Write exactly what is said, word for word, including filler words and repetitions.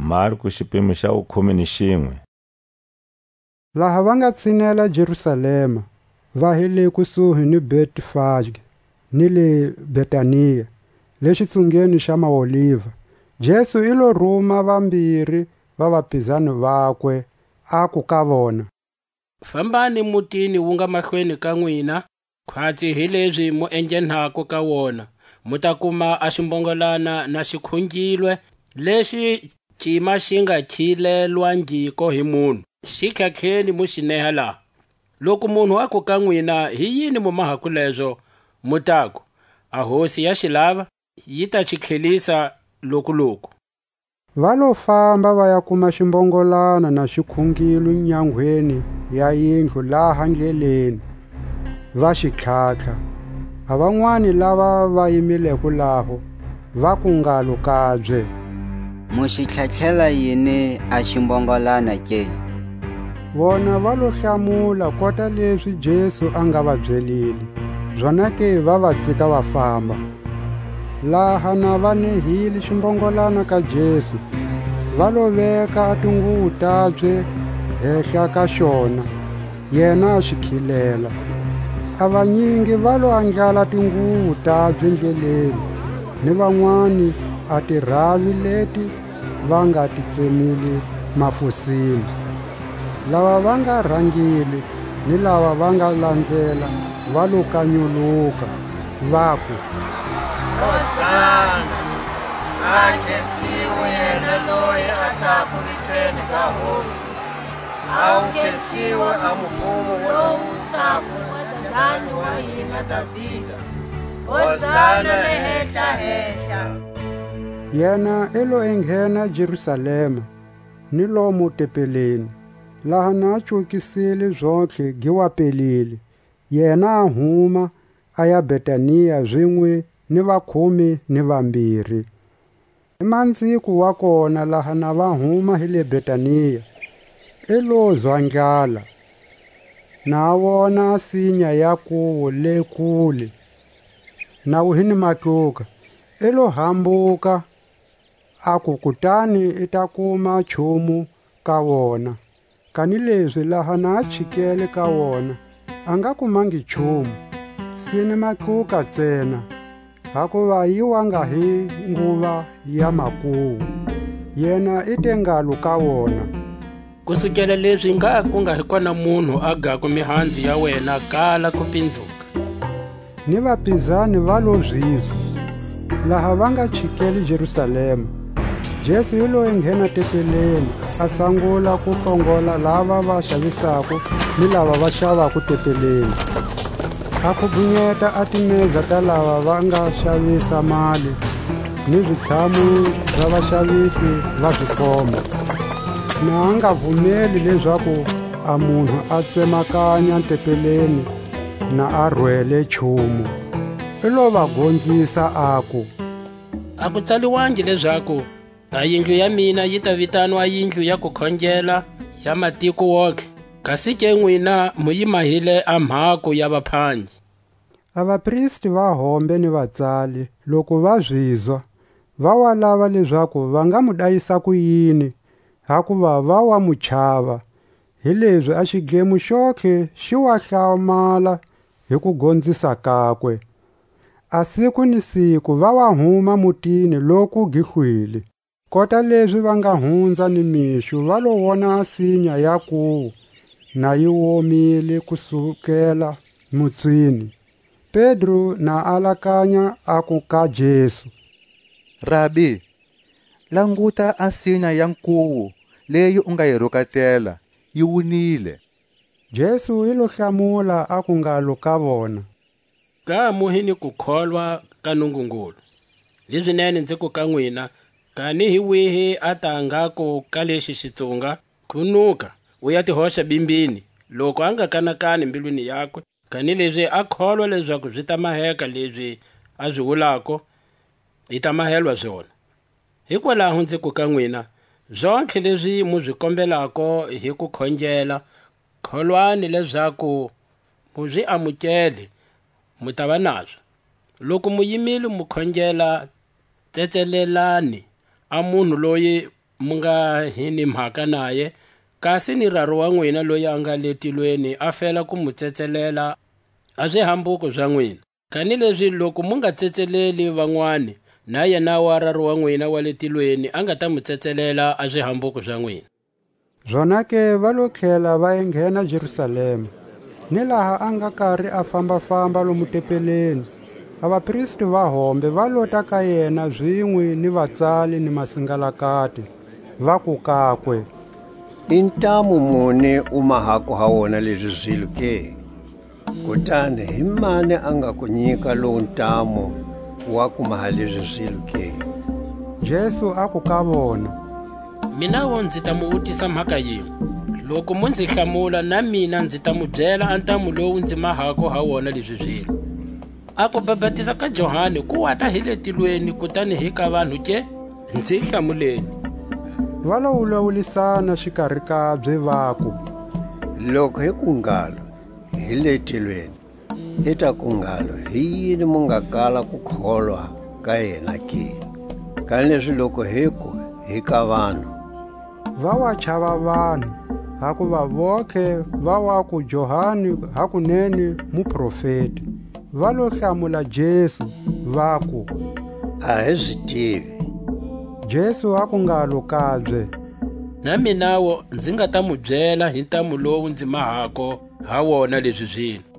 Marko xipimo xa khume na xin'we. Laha va nga tshinela Jerusalema, va hele kusuhi ni Betfage ni le Betaniya, le xitsungeni xa Maoliva. Jesu ilo rhuma vambirhi va vaphizani vakwe, a ku ka vona, fambani mutini wu nga mahlweni ka n'wina, khwatsi hi lebyi mu enghenako ka wona, mu ta kuma a ximbongolana na xikhungilwe lexi cima xi nga khilelwangiko hi munhu. Xi khakheni mu xi neha laha. Loko munhu a ku ka n'wina, hi yini mu mahaku leswo, mu taku, a hosi ya xi lava, yi ta xi tlhelisa lokuluku. Va lo famba va ya kuma ximbongolana na xikhungilo nyangweni ya yindlu laha ndleleni, va xi tlhatlha. A van'wani lava va yimileko laho va ku ngalo kabye, mu xi tlhatlhela yini a ximbongolana ke? Vona va lo hlamula kota leswi Jesu a nga va byelile, byona ke va va tsika va famba. Laha na va nehile ximbongolana ka Jesu, va lo veka tinguvu tabye hehla ka xona, yena a xi khilela. A vanyingi va lo andlala tinguvu tabye ndleleni, ni van'wani a tirhavi leti va nga ti tsemile mafusini. Lava va nga rhangile ni lava va nga landzela va lo kanyuluka, va ku, Hosana, a khesiwe yena loyi a taku vitweni ka hosi, a wu khesiwe a mfumo lowu taku wa dadani wa hina Davhida. Hosana le henhla henhla. Yena ilo enghena Jerusalema ni lomu tepeleni, laha na cukisile zonke gi wa pelile. Yena a huma a ya Betaniya zwin'we ni vakhumi ni vambirhi. I mandziku wa kona laha na va huma hi le Betaniya, i lo zwa ndlala. Na a vona sinya ya kuwo le kule, na wu hi ni matluka, i lo hambuka, a ku kutani i ta kuma nchumu ka wona. Kanileswi laha na a chikele ka wona, a nga kumangi nchumu, sini matluka ntsena, hakuva yi wanga hi nguva ya makuwu. Yena i te ngalo ka wona, kusukela leswi nga ku nga hi kona munhu a gaku mihandzu ya wena kala ku pindzuka. Ni vaphizani va lo zwizwa. Laha va nga chikeli Jerusalema, Jesu i lo enghena tepeleni, a sangula ku hlongola lava va xavisaku ni lava va xavaku tepeleni. A khubungeta a timeza ta lava va nga xavisa mali ni zvitshamu bya vaxavisi va swikoma. Na a nga vhumeli leswaku a munhu a tsemakanya tepeleni na a rhwele nchumu. I lo va gondzisa a ku, a ku tsaliwangi leswaku a yindlu ya mina yi ta vitaniwa yindlu ya ku khongela ya matiko woke, kasi ke n'wina mu yi mahile a mhako ya vaphangi. A vapristi va hombe ni vatsali loko va zwizwa, va wa lava leswaku va nga mu dlayisa ku yini, hakuva va wa mu chava. Hi leswi a xidlemo xokhe xi wa hlamala hi ku gondzisa kakwe. A siku ni siku va wa huma mutini loku gi hlwile. Kota leswi va nga hundza ni mixu va lo vona asinya ya kuwu, na yi womile kusukela mutsini. Pedro na alakanya a ku ka Jesu, Rabi, languta asinya ya nkuwu leyi u nga yi rhukatela, yi wunile. Jesu i lo hlamula a ku ngalo ka vona, ka muhini ku kholwa ka Nungungulu. Leswinene ndzi ku ka n'wina, kani hi wihi a ta ngako ka lexi xitsunga, kunuka u ya tihoxa bimbini, loko a nga kanakani mbilwini yakwe, kani leswi a kholwa leswaku byi ta maheka leswi a byi vulako, yi ta mahelwa byona. Hikwalaho ndzi ku ka n'wina, zonke leswi mu byi kombelako hi ku khongela, kholwani leswaku mu byi amukele, mu ta va nazwo. Loko mu yimile mu khongela, tsetselelani a munhu loyi mu nga hi ni mhaka naye, kasi ni raro wa n'wina loyi a nga le tilweni a fela ku mu tsetselela a swihambuko swa n'wina. Kanileswi loko mu nga tsetseleli van'wani, na yena wa raro wa n'wina wa le tilweni a nga ta mu tsetselela a swihambuko swa n'wina. Zona ke va lo tlhela va nghena Jerusalema. Ni laha a nga karhi a fambafamba lomu tempeleni, a vapristi va hombe va lota ka yena zwin'we ni vatsali ni masingalakati, va ku kakwe, I ntamu muni u mahaka ha wona leswi swilo ke? Kutani hi mani a nga ku nyika lowu ntamu wa ku maha leswi swilo ke? Jesu a ku ka vona, Mina wo ndzi ta mu vutisa mhaka yin'we. Loko mu ndzi hlamula na mina ndzi ta mu byela a ntamu lowu ndzi mahaka ha wona leswi swilo. A ku babatiza ka Johani ku wata hi le tilweni kutani hi ka vanhu ke? Ndzi hlamuleni. va lo vulavulisana xikarhi kabye va ku, Loko hi ku ngalo hi le tilweni, hi ta ku ngalo hi yini mu nga kala ku kholwa ka yena ke? Kanileswi loko hi ku hi ka vanhu, va wa chava vanhu, hakuva voke va wa ku Johani hakunene muprofeti. Va lo hlamula Jesu va ku, a hi swi tivi. Jesu a ku ngalo kabye, Na minawo ndzi nga ta mu byela hi ntamu lowu ndzi mahaka ha wona leswi swilo.